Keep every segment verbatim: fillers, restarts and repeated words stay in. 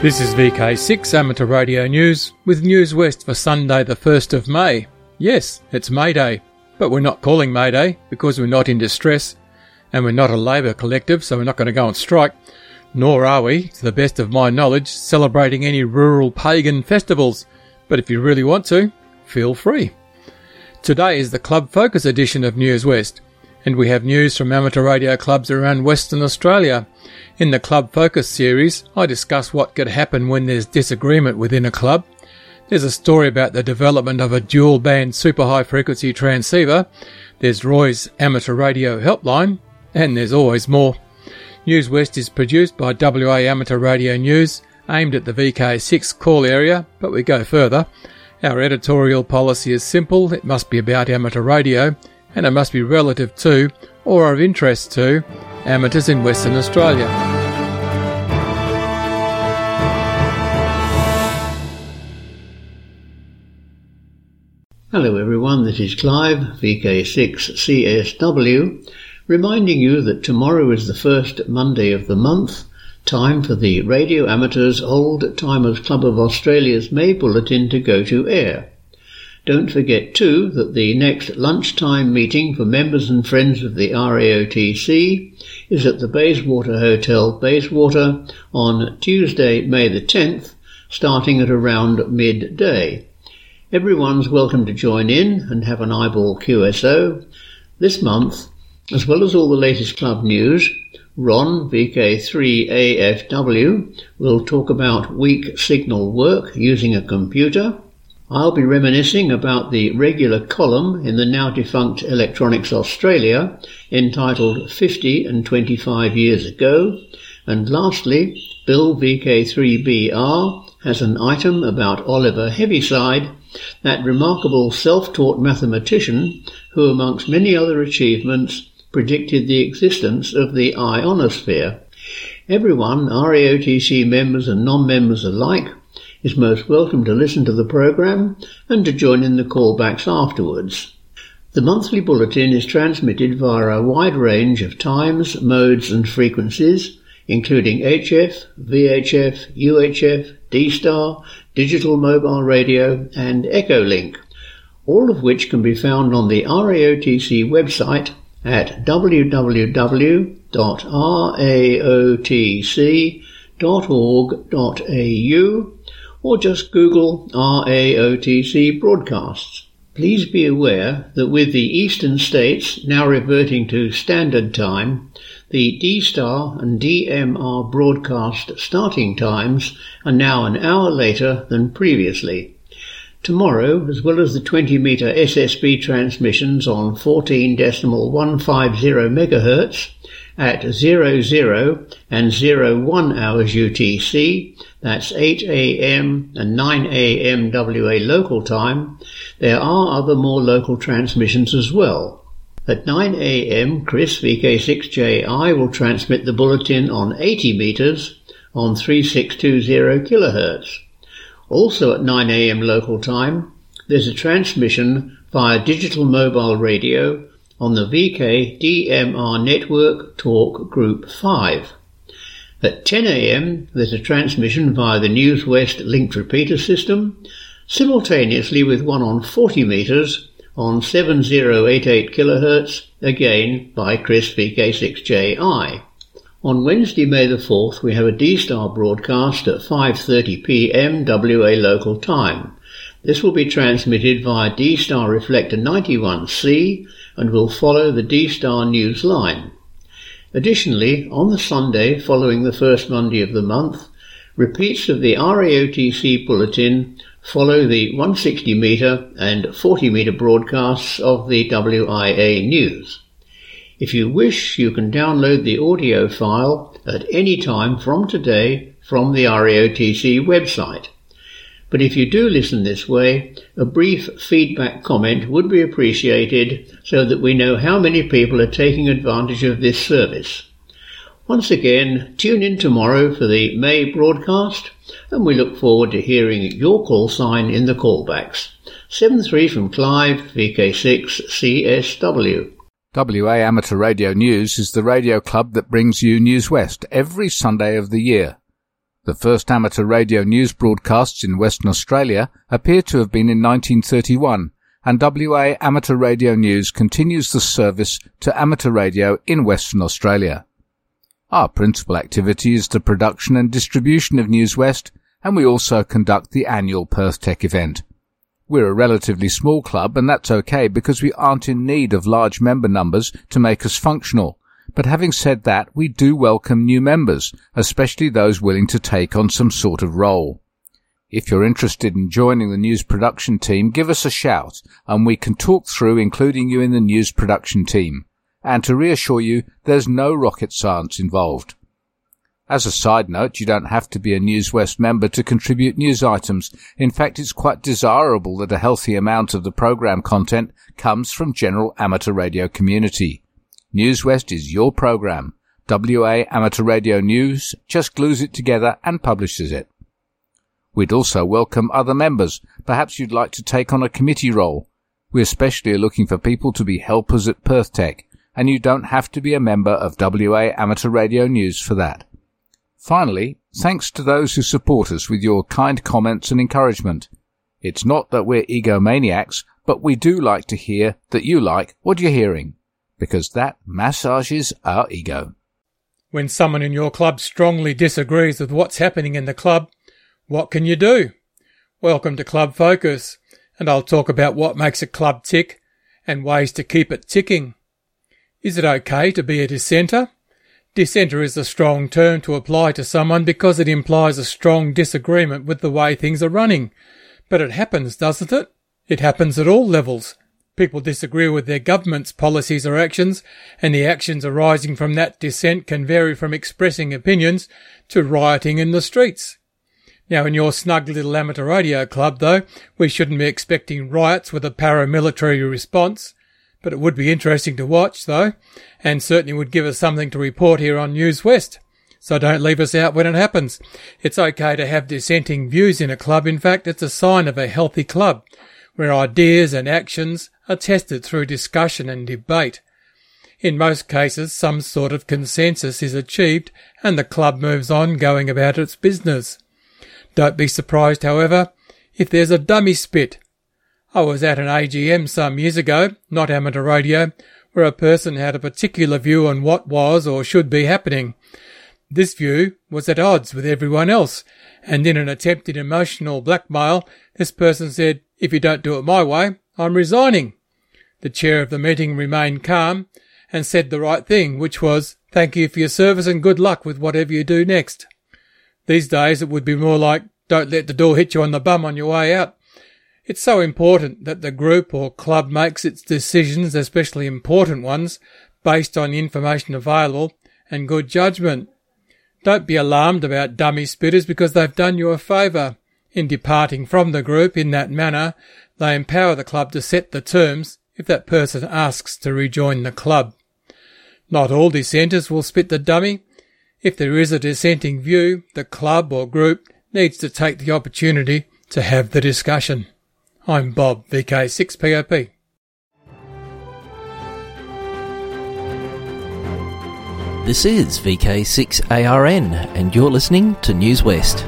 This is V K six Amateur Radio News with News West for Sunday the first of May. Yes, it's May Day, but we're not calling May Day because we're not in distress and we're not a labour collective, so we're not going to go on strike, nor are we, to the best of my knowledge, celebrating any rural pagan festivals. But if you really want to, feel free. Today is the Club Focus edition of News West, and we have news from amateur radio clubs around Western Australia. In the Club Focus series, I discuss what could happen when there's disagreement within a club. There's a story about the development of a dual-band super high-frequency transceiver. There's Roy's Amateur Radio Helpline, and there's always more. News West is produced by W A Amateur Radio News, aimed at the V K six call area, but we go further. Our editorial policy is simple. It must be about amateur radio, and it must be relative to, or of interest to, amateurs in Western Australia. Hello everyone, this is Clive, V K six C S W, reminding you that tomorrow is the first Monday of the month, time for the Radio Amateurs Old Timers Club of Australia's May Bulletin to go to air. Don't forget too that the next lunchtime meeting for members and friends of the R A O T C is at the Bayswater Hotel, Bayswater, on Tuesday, May the tenth, starting at around midday. Everyone's welcome to join in and have an eyeball Q S O. This month, as well as all the latest club news, Ron, V K three A F W, will talk about weak signal work using a computer. I'll be reminiscing about the regular column in the now-defunct Electronics Australia entitled fifty and twenty-five Years Ago. And lastly, Bill V K three B R has an item about Oliver Heaviside, that remarkable self-taught mathematician who, amongst many other achievements, predicted the existence of the ionosphere. Everyone, R A O T C members and non-members alike, is most welcome to listen to the programme and to join in the callbacks afterwards. The monthly bulletin is transmitted via a wide range of times, modes and frequencies, including H F, V H F, U H F, D-Star, digital mobile radio and Echolink, all of which can be found on the R A O T C website at w w w dot r a o t c dot org dot a u or just Google R A O T C broadcasts. Please be aware that with the eastern states now reverting to standard time, the D-Star and D M R broadcast starting times are now an hour later than previously. Tomorrow, as well as the twenty metre S S B transmissions on fourteen point one five zero megahertz at zero zero and zero one hours U T C, that's eight a m and nine a m W A local time, there are other more local transmissions as well. At nine a m, Chris, V K six J I, will transmit the bulletin on eighty metres on three six two zero kilohertz. Also at nine a m local time, there's a transmission via digital mobile radio on the V K D M R network Talk Group five. At ten a m, there's a transmission via the News West linked repeater system, simultaneously with one on forty metres on seven zero eight eight kilohertz, again by Chris, V K six J I. On Wednesday, May the fourth, we have a D-Star broadcast at five thirty p m W A local time. This will be transmitted via D-Star Reflector ninety-one C and will follow the D-Star news line. Additionally, on the Sunday following the first Monday of the month, repeats of the R A O T C bulletin follow the one hundred sixty metre and forty metre broadcasts of the W I A news. If you wish, you can download the audio file at any time from today from the R A O T C website. But if you do listen this way, a brief feedback comment would be appreciated so that we know how many people are taking advantage of this service. Once again, tune in tomorrow for the May broadcast, and we look forward to hearing your call sign in the callbacks. seven three from Clive, V K six C S W. W A Amateur Radio News is the radio club that brings you News West every Sunday of the year. The first amateur radio news broadcasts in Western Australia appear to have been in nineteen thirty-one, and W A Amateur Radio News continues the service to amateur radio in Western Australia. Our principal activity is the production and distribution of News West, and we also conduct the annual Perth Tech event. We're a relatively small club, and that's okay because we aren't in need of large member numbers to make us functional. But having said that, we do welcome new members, especially those willing to take on some sort of role. If you're interested in joining the news production team, give us a shout, and we can talk through including you in the news production team. And to reassure you, there's no rocket science involved. As a side note, you don't have to be a News West member to contribute news items. In fact, it's quite desirable that a healthy amount of the program content comes from general amateur radio community. News West is your program. W A Amateur Radio News just glues it together and publishes it. We'd also welcome other members. Perhaps you'd like to take on a committee role. We especially are looking for people to be helpers at Perth Tech, and you don't have to be a member of W A Amateur Radio News for that. Finally, thanks to those who support us with your kind comments and encouragement. It's not that we're egomaniacs, but we do like to hear that you like what you're hearing, because that massages our ego. When someone in your club strongly disagrees with what's happening in the club, what can you do? Welcome to Club Focus, and I'll talk about what makes a club tick and ways to keep it ticking. Is it okay to be a dissenter? Dissenter is a strong term to apply to someone because it implies a strong disagreement with the way things are running. But it happens, doesn't it? It happens at all levels. People disagree with their government's policies or actions, and the actions arising from that dissent can vary from expressing opinions to rioting in the streets. Now, in your snug little amateur radio club, though, we shouldn't be expecting riots with a paramilitary response. But it would be interesting to watch, though, and certainly would give us something to report here on News West. So don't leave us out when it happens. It's okay to have dissenting views in a club. In fact, it's a sign of a healthy club, where ideas and actions are tested through discussion and debate. In most cases, some sort of consensus is achieved and the club moves on going about its business. Don't be surprised, however, if there's a dummy spit. I was at an A G M some years ago, not amateur radio, where a person had a particular view on what was or should be happening. This view was at odds with everyone else, and in an attempted emotional blackmail, this person said, "If you don't do it my way, I'm resigning." The chair of the meeting remained calm and said the right thing, which was, "Thank you for your service and good luck with whatever you do next." These days it would be more like, "Don't let the door hit you on the bum on your way out." It's so important that the group or club makes its decisions, especially important ones, based on information available and good judgment. Don't be alarmed about dummy spitters because they've done you a favour. In departing from the group in that manner, they empower the club to set the terms if that person asks to rejoin the club. Not all dissenters will spit the dummy. If there is a dissenting view, the club or group needs to take the opportunity to have the discussion. I'm Bob, V K six P O P. This is V K six A R N and you're listening to News West.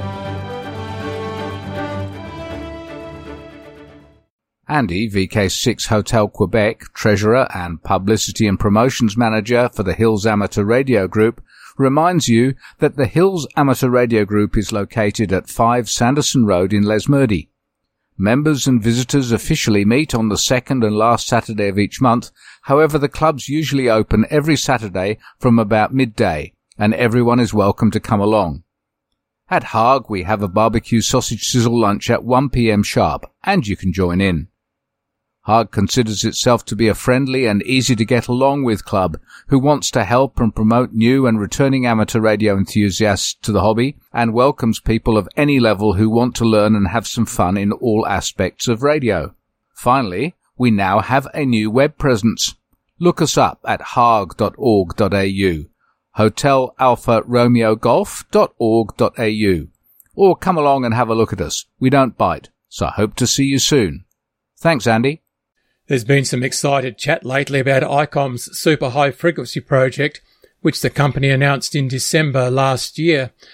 Andy, V K six Hotel Quebec, Treasurer and Publicity and Promotions Manager for the Hills Amateur Radio Group, reminds you that the Hills Amateur Radio Group is located at five Sanderson Road in Lesmurdie. Members and visitors officially meet on the second and last Saturday of each month. However, the club's usually open every Saturday from about midday, and everyone is welcome to come along. At Haag, we have a barbecue sausage sizzle lunch at one p m sharp, and you can join in. Haag considers itself to be a friendly and easy-to-get-along with club who wants to help and promote new and returning amateur radio enthusiasts to the hobby and welcomes people of any level who want to learn and have some fun in all aspects of radio. Finally, we now have a new web presence. Look us up at haag dot org dot a u, hotel alpha romeo golf dot org dot a u, or come along and have a look at us. We don't bite, so I hope to see you soon. Thanks, Andy. There's been some excited chat lately about I COM's super high frequency project, which the company announced in December last year.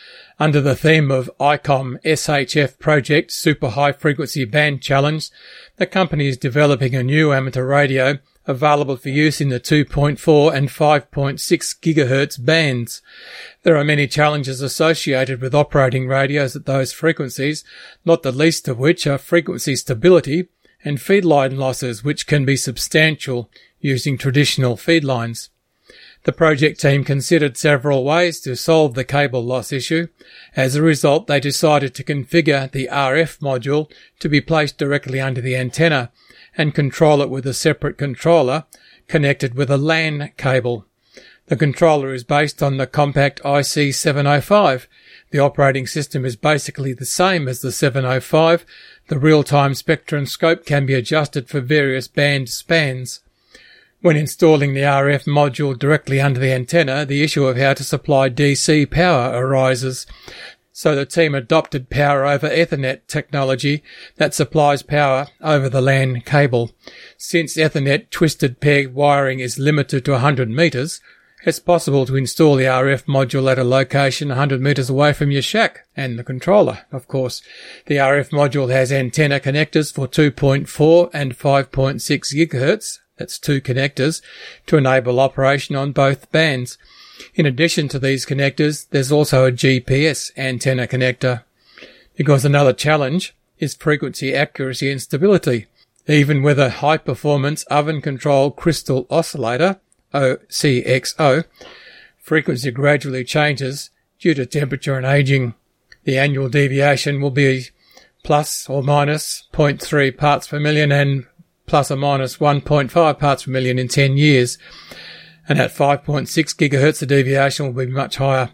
Under the theme of I COM S H F Project Super High Frequency Band Challenge, the company is developing a new amateur radio available for use in the two point four and five point six gigahertz bands. There are many challenges associated with operating radios at those frequencies, not the least of which are frequency stability and feed line losses, which can be substantial using traditional feed lines. The project team considered several ways to solve the cable loss issue. As a result, they decided to configure the R F module to be placed directly under the antenna and control it with a separate controller connected with a LAN cable. The controller is based on the compact I C seven oh five. The operating system is basically the same as the seven oh five. The real-time spectrum scope can be adjusted for various band spans. When installing the R F module directly under the antenna, the issue of how to supply D C power arises. So the team adopted Power over Ethernet technology that supplies power over the LAN cable. Since Ethernet twisted pair wiring is limited to one hundred metres, it's possible to install the R F module at a location one hundred metres away from your shack, and the controller, of course. The R F module has antenna connectors for two point four and five point six gigahertz, that's two connectors, to enable operation on both bands. In addition to these connectors, there's also a G P S antenna connector. Because another challenge is frequency accuracy and stability. Even with a high-performance oven-controlled crystal oscillator, O C X O, frequency gradually changes due to temperature and aging. The annual deviation will be plus or minus zero point three parts per million and plus or minus one point five parts per million in ten years. And at five point six gigahertz, the deviation will be much higher.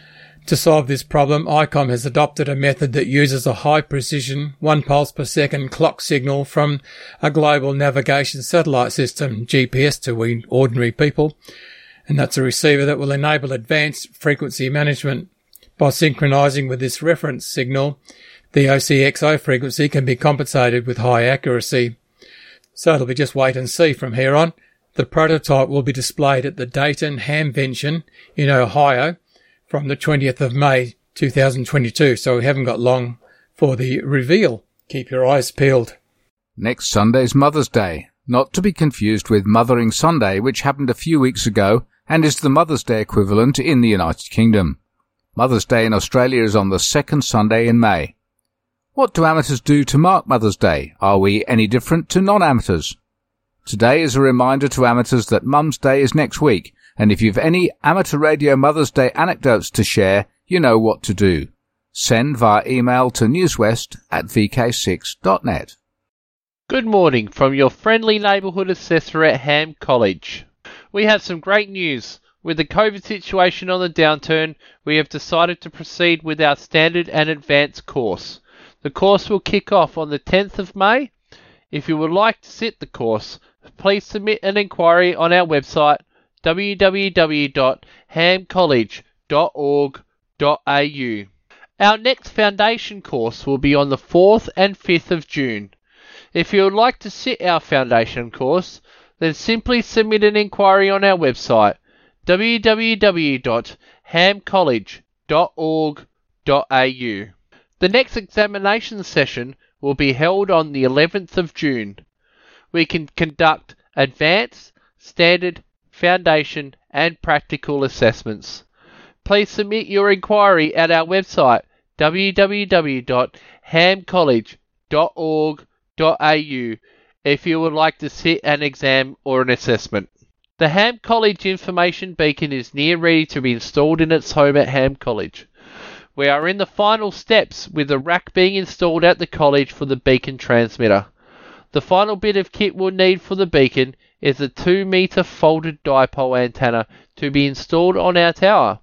To solve this problem, I COM has adopted a method that uses a high-precision, one pulse per second clock signal from a global navigation satellite system, G P S to we ordinary people, and that's a receiver that will enable advanced frequency management. By synchronizing with this reference signal, the O C X O frequency can be compensated with high accuracy. So it'll be just wait and see from here on. The prototype will be displayed at the Dayton Hamvention in Ohio from the twentieth of May two thousand twenty-two, so we haven't got long for the reveal. Keep your eyes peeled. Next Sunday's Mother's Day, not to be confused with Mothering Sunday, which happened a few weeks ago and is the Mother's Day equivalent in the United Kingdom. Mother's Day in Australia is on the second Sunday in May. What do amateurs do to mark Mother's Day? Are we any different to non-amateurs? Today is a reminder to amateurs that Mum's Day is next week, and if you've any amateur radio Mother's Day anecdotes to share, you know what to do. Send via email to newswest at v k six dot net. Good morning from your friendly neighbourhood assessor at Ham College. We have some great news. With the COVID situation on the downturn, we have decided to proceed with our standard and advanced course. The course will kick off on the tenth of May. If you would like to sit the course, please submit an inquiry on our website w w w dot ham college dot org dot a u. Our next foundation course will be on the fourth and fifth of June. If you would like to sit our foundation course, then simply submit an inquiry on our website w w w dot ham college dot org dot a u. The next examination session will be held on the eleventh of June. We can conduct advanced, standard, foundation and practical assessments. Please submit your inquiry at our website w w w dot ham college dot org dot a u if you would like to sit an exam or an assessment. The Ham College information beacon is near ready to be installed in its home at Ham College. We are in the final steps with the rack being installed at the college for the beacon transmitter. The final bit of kit we'll need for the beacon is a two metre folded dipole antenna to be installed on our tower.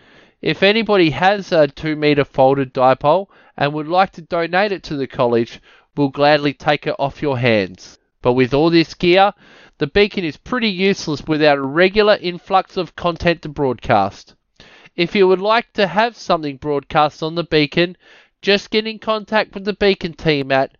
If anybody has a two metre folded dipole and would like to donate it to the college, we'll gladly take it off your hands. But with all this gear, the beacon is pretty useless without a regular influx of content to broadcast. If you would like to have something broadcast on the beacon, just get in contact with the beacon team at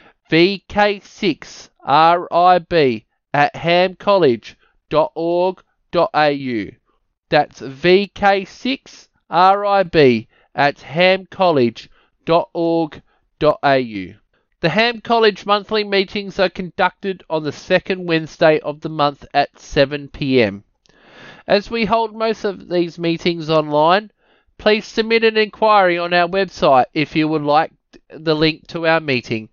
v k six r i b at ham college dot org dot a u. That's v k six r i b at ham college dot org dot a u. The Ham College monthly meetings are conducted on the second Wednesday of the month at seven p m. As we hold most of these meetings online, please submit an inquiry on our website if you would like the link to our meeting,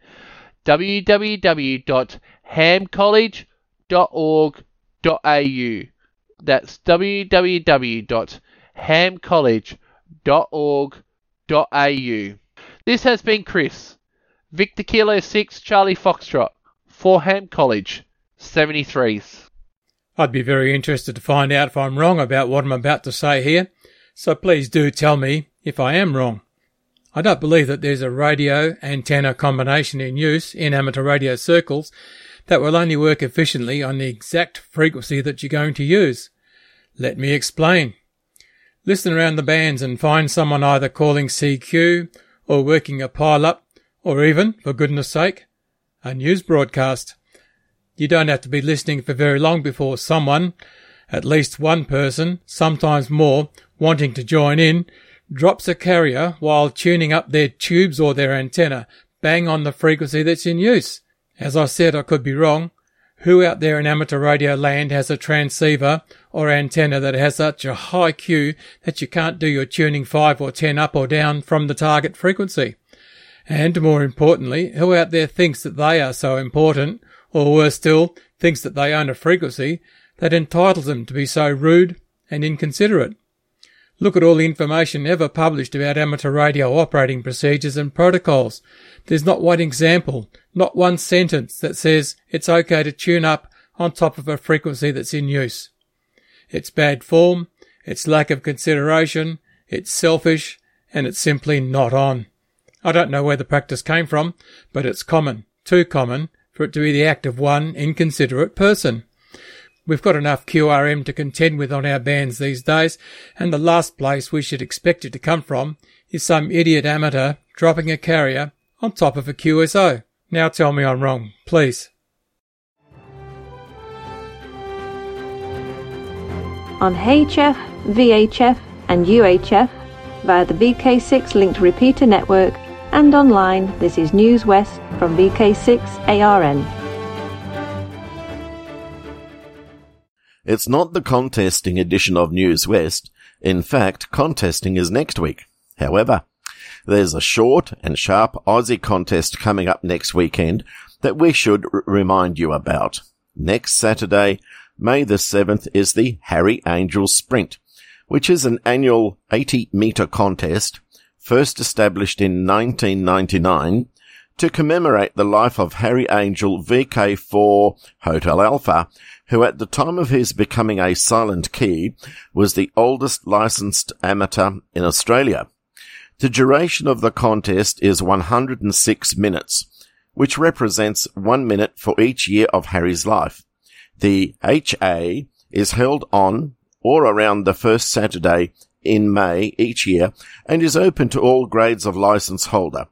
w w w dot ham college dot org dot a u. That's w w w dot ham college dot org dot a u. This has been Chris, Victor Kilo six Charlie Foxtrot, for Ham College, seventy-threes. I'd be very interested to find out if I'm wrong about what I'm about to say here, so please do tell me if I am wrong. I don't believe that there's a radio antenna combination in use in amateur radio circles that will only work efficiently on the exact frequency that you're going to use. Let me explain. Listen around the bands and find someone either calling C Q or working a pile-up, or even, for goodness sake, a news broadcast. You don't have to be listening for very long before someone, at least one person, sometimes more, wanting to join in, drops a carrier while tuning up their tubes or their antenna, bang on the frequency that's in use. As I said, I could be wrong. Who out there in amateur radio land has a transceiver or antenna that has such a high Q that you can't do your tuning five or ten up or down from the target frequency? And more importantly, who out there thinks that they are so important, or worse still, thinks that they own a frequency that entitles them to be so rude and inconsiderate? Look at all the information ever published about amateur radio operating procedures and protocols. There's not one example, not one sentence that says it's okay to tune up on top of a frequency that's in use. It's bad form, it's lack of consideration, it's selfish, and it's simply not on. I don't know where the practice came from, but it's common, too common, for it to be the act of one inconsiderate person. We've got enough Q R M to contend with on our bands these days, and the last place we should expect it to come from is some idiot amateur dropping a carrier on top of a Q S O. Now tell me I'm wrong, please. On H F, V H F and U H F via the V K six linked repeater network, and online, this is News West from V K six A R N. It's not the contesting edition of News West. In fact, contesting is next week. However, there's a short and sharp Aussie contest coming up next weekend that we should r- remind you about. Next Saturday, May the seventh, is the Harry Angel Sprint, which is an annual eighty metre contest, first established in nineteen ninety-nine, to commemorate the life of Harry Angel V K four Hotel Alpha, who at the time of his becoming a silent key was the oldest licensed amateur in Australia. The duration of the contest is one hundred six minutes, which represents one minute for each year of Harry's life. The H A is held on or around the first Saturday in May each year and is open to all grades of licence holder.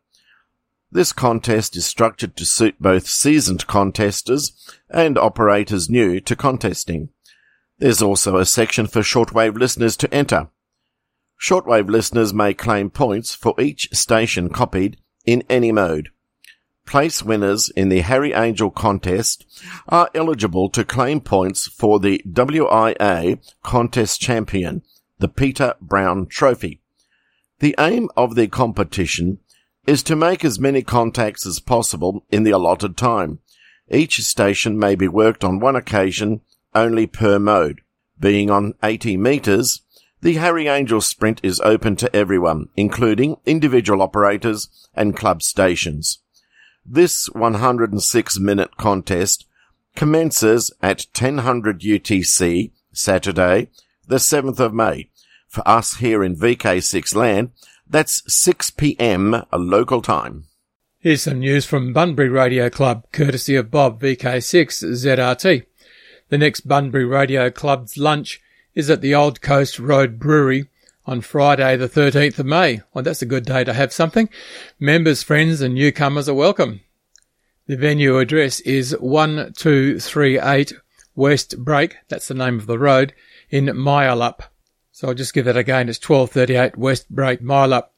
This contest is structured to suit both seasoned contesters and operators new to contesting. There's also a section for shortwave listeners to enter. Shortwave listeners may claim points for each station copied in any mode. Place winners in the Harry Angel contest are eligible to claim points for the W I A Contest Champion, the Peter Brown Trophy. The aim of the competition is to make as many contacts as possible in the allotted time. Each station may be worked on one occasion only per mode. Being on eighty metres, the Harry Angel Sprint is open to everyone, including individual operators and club stations. This one hundred six minute contest commences at ten hundred U T C, Saturday, the seventh of May. For us here in V K six land, that's six p m local time. Here's some news from Bunbury Radio Club, courtesy of Bob, V K six Z R T. The next Bunbury Radio Club's lunch is at the Old Coast Road Brewery on Friday the thirteenth of May. Well, that's a good day to have something. Members, friends and newcomers are welcome. The venue address is one two three eight West Break, that's the name of the road, in Myallup. So I'll just give that again. It's twelve thirty-eight West Break, Myallup.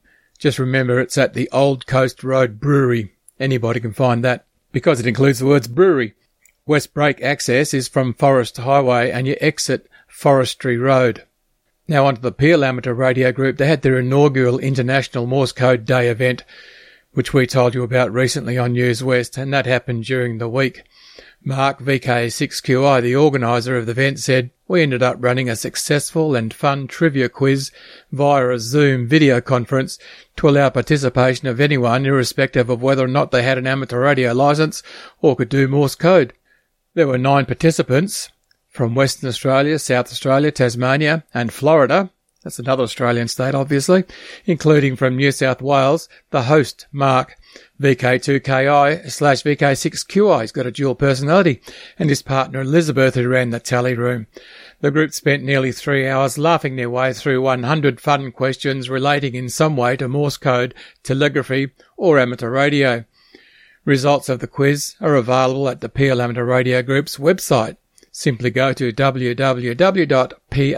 Just remember it's at the Old Coast Road Brewery. Anybody can find that, because it includes the words brewery. West Break access is from Forest Highway and you exit Forestry Road. Now onto the Peel Amateur Radio Group. They had their inaugural International Morse Code Day event, which we told you about recently on News West, and that happened during the week. Mark, V K six Q I, the organiser of the event, said, "We ended up running a successful and fun trivia quiz via a Zoom video conference to allow participation of anyone, irrespective of whether or not they had an amateur radio licence or could do Morse code." There were nine participants from Western Australia, South Australia, Tasmania and Florida. That's another Australian state, obviously, including from New South Wales, the host, Mark, V K two K I slash V K six Q I. He's got a dual personality, and his partner Elizabeth, who ran the tally room. The group spent nearly three hours laughing their way through one hundred fun questions relating in some way to Morse code, telegraphy or amateur radio. Results of the quiz are available at the Peel Amateur Radio Group's website. Simply go to w w w dot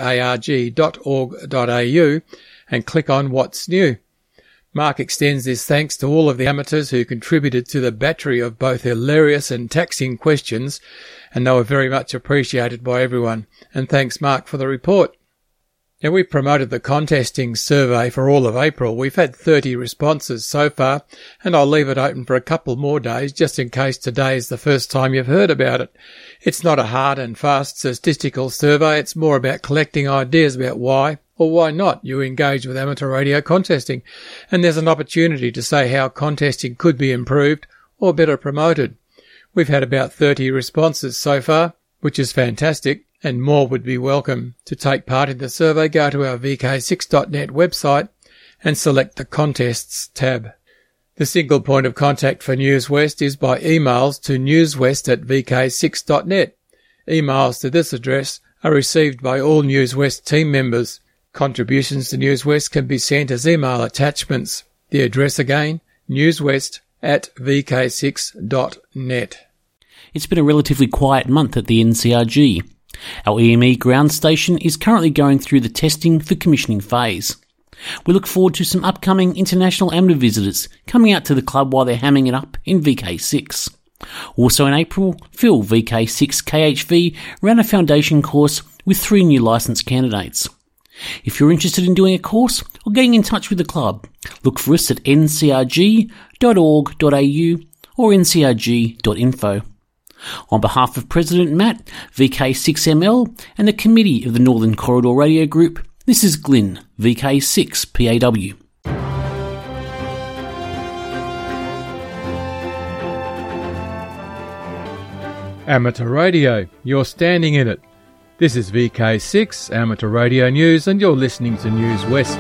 parg dot org dot a u and click on What's New. Mark extends his thanks to all of the amateurs who contributed to the battery of both hilarious and taxing questions, and they were very much appreciated by everyone. And thanks, Mark, for the report. Now, we've promoted the contesting survey for all of April. We've had thirty responses so far, and I'll leave it open for a couple more days just in case today is the first time you've heard about it. It's not a hard and fast statistical survey. It's more about collecting ideas about why or why not you engage with amateur radio contesting. And there's an opportunity to say how contesting could be improved or better promoted. We've had about thirty responses so far, which is fantastic, and more would be welcome. To take part in the survey, go to our v k six dot net website and select the Contests tab. The single point of contact for News West is by emails to newswest at v k six dot net. Emails to this address are received by all News West team members. Contributions to News West can be sent as email attachments. The address again, newswest at v k six dot net. It's been a relatively quiet month at the N C R G. Our E M E ground station is currently going through the testing for commissioning phase. We look forward to some upcoming international amateur visitors coming out to the club while they're hamming it up in V K six. Also in April, Phil, V K six K H V, ran a foundation course with three new licence candidates. If you're interested in doing a course or getting in touch with the club, look for us at n c r g dot org dot a u or n c r g dot info. On behalf of President Matt, V K six M L and the committee of the Northern Corridor Radio Group, this is Glyn, V K six P A W. Amateur Radio, you're standing in it. This is V K six Amateur Radio News, and you're listening to News West.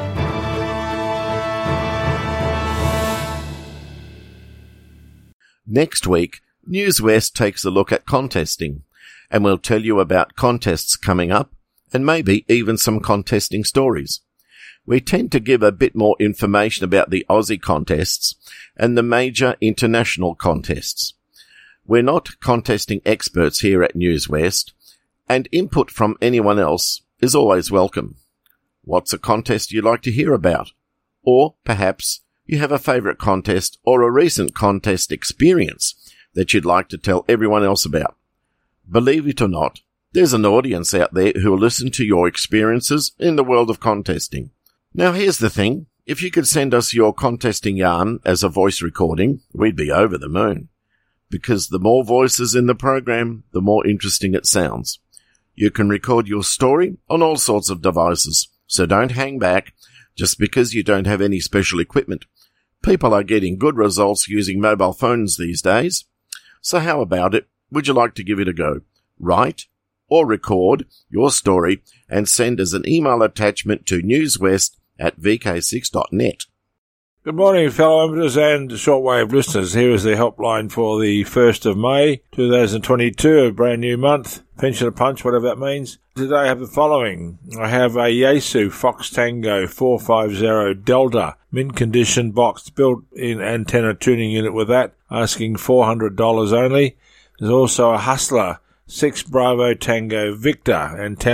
Next week, News West takes a look at contesting, and we'll tell you about contests coming up, and maybe even some contesting stories. We tend to give a bit more information about the Aussie contests and the major international contests. We're not contesting experts here at News West, and input from anyone else is always welcome. What's a contest you'd like to hear about? Or perhaps you have a favourite contest or a recent contest experience that you'd like to tell everyone else about. Believe it or not, there's an audience out there who will listen to your experiences in the world of contesting. Now here's the thing, if you could send us your contesting yarn as a voice recording, we'd be over the moon. Because the more voices in the program, the more interesting it sounds. You can record your story on all sorts of devices, so don't hang back just because you don't have any special equipment. People are getting good results using mobile phones these days. So how about it? Would you like to give it a go? Write or record your story and send as an email attachment to newswest at v k six dot net. Good morning, fellow amateurs and shortwave listeners. Here is the helpline for the first of May, two thousand twenty-two, a brand new month. Pension a punch, whatever that means. Today I have the following. I have a Yaesu Fox Tango four five zero Delta mint condition box built-in antenna tuning unit with that, asking four hundred dollars only. There's also a Hustler six Bravo Tango Victor antenna,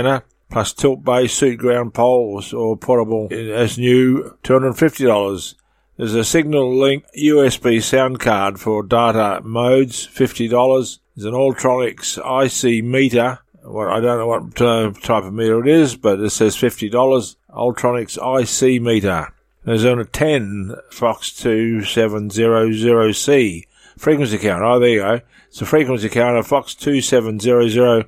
plus tilt base, suit ground poles, or portable as new, two hundred fifty dollars. There's a Signal Link U S B sound card for data modes, fifty dollars. There's an Ultronics I C meter. Well, I don't know what uh, type of meter it is, but it says fifty dollars. Ultronics I C meter. There's on a ten Fox two seven zero zero C frequency counter. Oh, there you go. It's a frequency counter, Fox two seven zero zero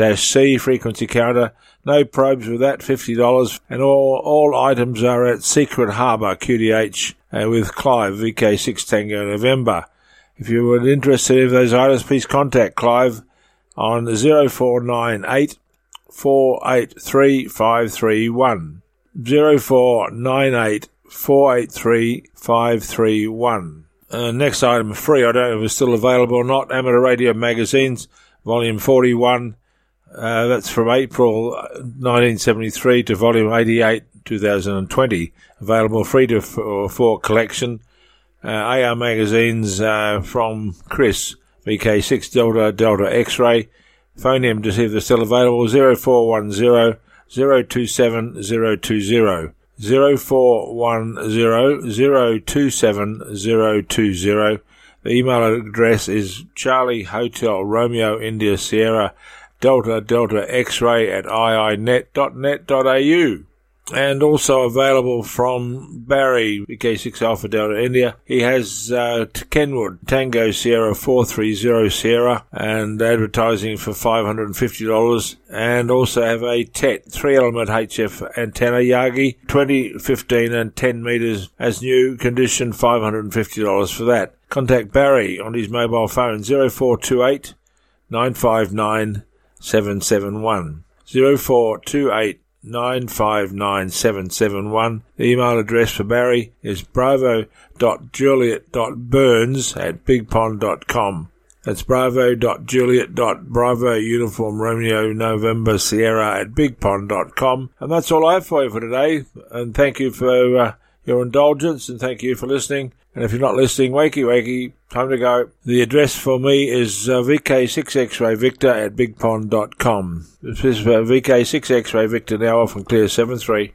C frequency counter. No probes with that, fifty dollars. And all all items are at Secret Harbour, Q D H, uh, with Clive, V K six Tango November. If you were interested in those items, please contact Clive on zero four nine eight, four eight three, five three one. zero four nine eight, four eight three, five three one. Uh, next item, free. I don't know if it's still available or not. Amateur Radio Magazines, Volume forty-one. Uh, that's from April nineteen seventy-three to Volume eighty-eight, two thousand twenty. Available free to for, for collection. Uh, A R Magazines uh, from Chris, V K six Delta Delta X-Ray. Phone him to see if they're still available. zero four one zero, zero two seven, zero two zero. zero four one zero, zero two seven, zero two zero. The email address is Charlie Hotel Romeo India Sierra Delta Delta X-Ray at i i net dot net dot a u. And also available from Barry, V K six Alpha Delta India. He has uh, Kenwood Tango Sierra four three zero Sierra and advertising for five hundred fifty dollars. And also have a T E T three element H F antenna Yagi twenty, fifteen and ten meters as new condition, five hundred fifty dollars for that. Contact Barry on his mobile phone zero four two eight, nine five nine, seven seven one. zero four two eight, nine five nine, seven seven one. The email address for Barry is bravo dot juliet dot burns at big pond dot com. That's bravo dot juliet dot bravo uniform Romeo November Sierra at big pond dot com. And that's all I have for you for today. And thank you for uh, your indulgence, and thank you for listening. And if you're not listening, wakey wakey, time to go. The address for me is uh, V K six X-Ray Victor at big pond dot com. This is uh, V K six X-Ray Victor, now off and clear seven three.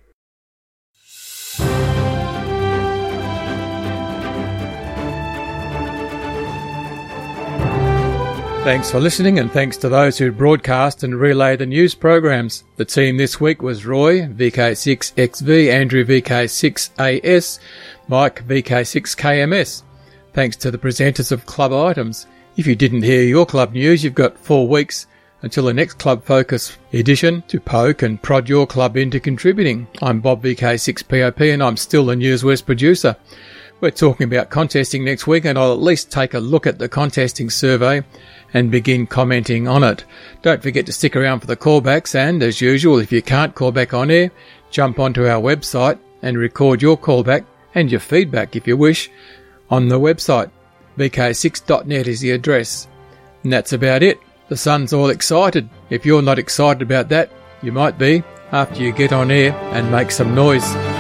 Thanks for listening, and thanks to those who broadcast and relay the news programs. The team this week was Roy, V K six X V, Andrew, V K six A S, Mike, V K six K M S. Thanks to the presenters of Club Items. If you didn't hear your club news, you've got four weeks until the next Club Focus edition to poke and prod your club into contributing. I'm Bob, V K six P O P, and I'm still the News West producer. We're talking about contesting next week, and I'll at least take a look at the contesting survey and begin commenting on it. Don't forget to stick around for the callbacks, and as usual, if you can't call back on air, jump onto our website and record your callback and your feedback if you wish on the website. V K six dot net is the address. And that's about it. The sun's all excited. If you're not excited about that, you might be after you get on air and make some noise.